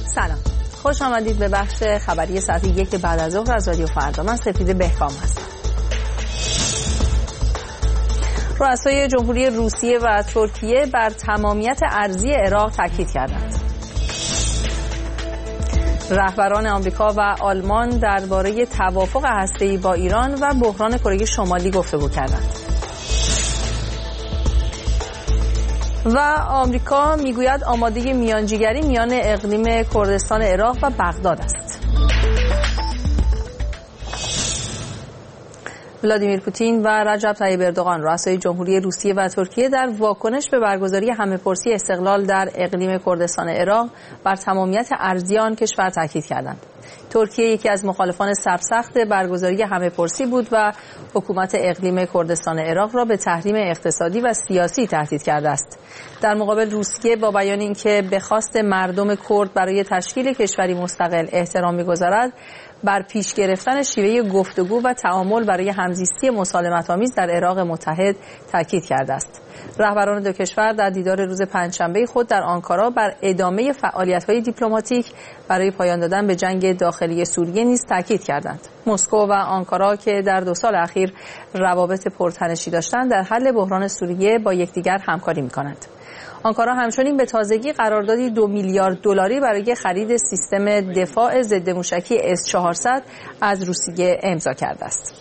سلام، خوش آمدید به بخش خبری ساعت 1 بعد از ظهر از رادیو فردا. من سپیده بهکام هستم. رؤسای جمهوری روسیه و ترکیه بر تمامیت ارضی عراق تاکید کردند. رهبران آمریکا و آلمان درباره توافق هسته‌ای با ایران و بحران کره شمالی گفتگو کردند. و آمریکا میگوید آماده میانجیگری میان اقلیم کردستان عراق و بغداد است. ولادیمیر پوتین و رجب طیب اردوغان رؤسای جمهوری روسیه و ترکیه در واکنش به برگزاری همه‌پرسی استقلال در اقلیم کردستان عراق بر تمامیت ارضی آن کشور تاکید کردند. ترکیه یکی از مخالفان سرسخت برگزاری همه‌پرسی بود و حکومت اقلیم کردستان عراق را به تحریم اقتصادی و سیاسی تهدید کرده است. در مقابل روسیه با بیان اینکه به خواست مردم کرد برای تشکیل کشوری مستقل احترام می‌گذارد، بر پیش گرفتن شیوه گفتگو و تعامل برای همزیستی مسالمت‌آمیز در عراق متحد تاکید کرده است. رهبران دو کشور در دیدار روز پنجشنبه خود در آنکارا بر ادامه فعالیت‌های دیپلماتیک برای پایان دادن به جنگ داخلی سوریه نیز تاکید کردند. مسکو و آنکارا که در 2 سال اخیر روابط پرتنشی داشتند، در حل بحران سوریه با یکدیگر همکاری می‌کنند. آنکارا همچنین به تازگی قراردادی 2 میلیارد دلاری برای خرید سیستم دفاع ضد موشکی S-400 از روسیه امضا کرده است.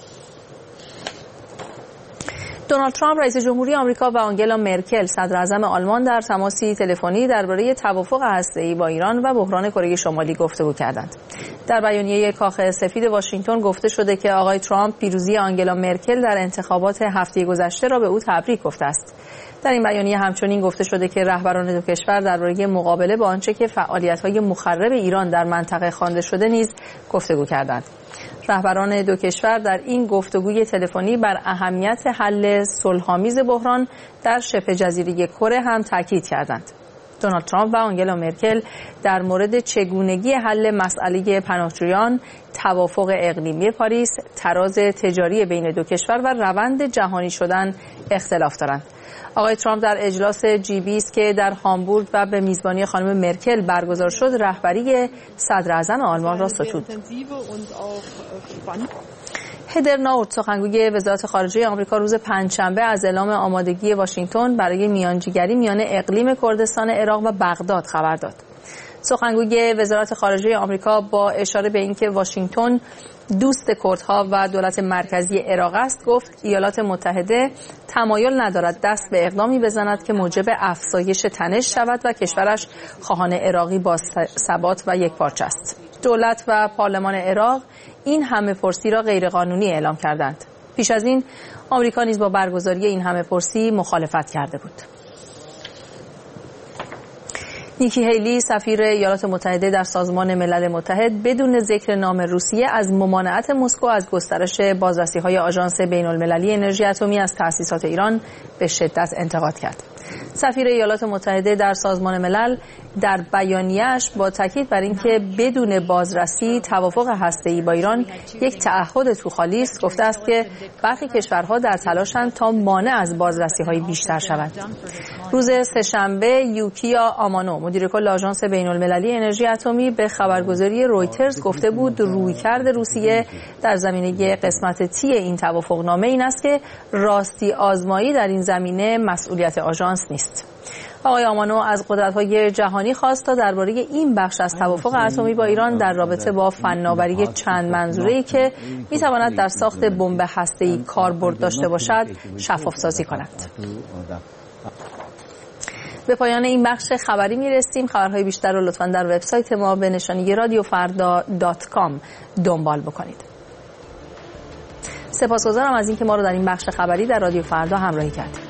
دونالد ترامپ رئیس جمهوری آمریکا و آنگلا مرکل صدر اعظم آلمان در تماسی تلفنی درباره توافق هسته‌ای با ایران و بحران کره شمالی گفتگو کردند. در بیانیه کاخ سفید واشنگتن گفته شده که آقای ترامپ پیروزی آنگلا مرکل در انتخابات هفته گذشته را به او تبریک گفته است. در این بیانیه همچنین گفته شده که رهبران دو کشور درباره مقابله با آنچه که فعالیت‌های مخرب ایران در منطقه خوانده شده نیز گفتگو کردند. رهبران دو کشور در این گفتگوی تلفنی بر اهمیت حل صلح‌آمیز بحران در شبه جزیره کره هم تاکید کردند. دونالد ترامپ و آنگلا مرکل در مورد چگونگی حل مسئله پناهجویان، توافق اقلیمی پاریس، تراز تجاری بین دو کشور و روند جهانی شدن اختلاف دارند. آقای ترامپ در اجلاس G20 که در هامبورگ و به میزبانی خانم مرکل برگزار شد، رهبری صدر اعظم آلمان را ستود. هدر ناورت سخنگوی وزارت خارجه آمریکا روز پنجشنبه از اعلام آمادگی واشنگتن برای میانجیگری میان اقلیم کردستان عراق و بغداد خبر داد. سخنگوی وزارت خارجه آمریکا با اشاره به اینکه واشنگتن دوست کردها و دولت مرکزی عراق است، گفت ایالات متحده تمایل ندارد دست به اقدامی بزند که موجب افزایش تنش شود و کشورش خواهان عراقی با ثبات و یکپارچه است. دولت و پارلمان عراق این همه‌پرسی را غیرقانونی اعلام کردند. پیش از این آمریکا نیز با برگزاری این همه‌پرسی مخالفت کرده بود. نیکی هیلی سفیر ایالات متحده در سازمان ملل متحد بدون ذکر نام روسیه از ممانعت مسکو از گسترش بازرسی‌های آژانس بین‌المللی انرژی اتمی از تأسیسات ایران به شدت انتقاد کرد. سفیر ایالات متحده در سازمان ملل در بیانیه‌اش با تاکید بر اینکه بدون بازرسی توافق هسته‌ای با ایران یک تعهد توخالی است، گفته است که برخی کشورها در تلاشند تا مانع از بازرسی‌های بیشتر شوند. روز سه‌شنبه یوکیا آمانو مدیر کل آژانس بین‌المللی انرژی اتمی به خبرگزاری رویترز گفته بود رویکرد روسیه در زمینه قسمت تی این توافقنامه این است که راستی آزمایی در این زمینه مسئولیت آژانس نیست. آقای آمانو از قدرت‌های جهانی خواست تا درباره این بخش از توافق اتمی با ایران در رابطه با فناوری چند منظوره‌ای که می‌تواند در ساخت بمب هسته‌ای کاربرد داشته باشد شفاف‌سازی کند. به پایان این بخش خبری میرسیم. خبرهای بیشتر رو لطفاً در وبسایت ما به نشانی radiofarda.com دنبال بکنید. سپاسگزارم از اینکه ما رو در این بخش خبری در رادیو فردا همراهی کردید.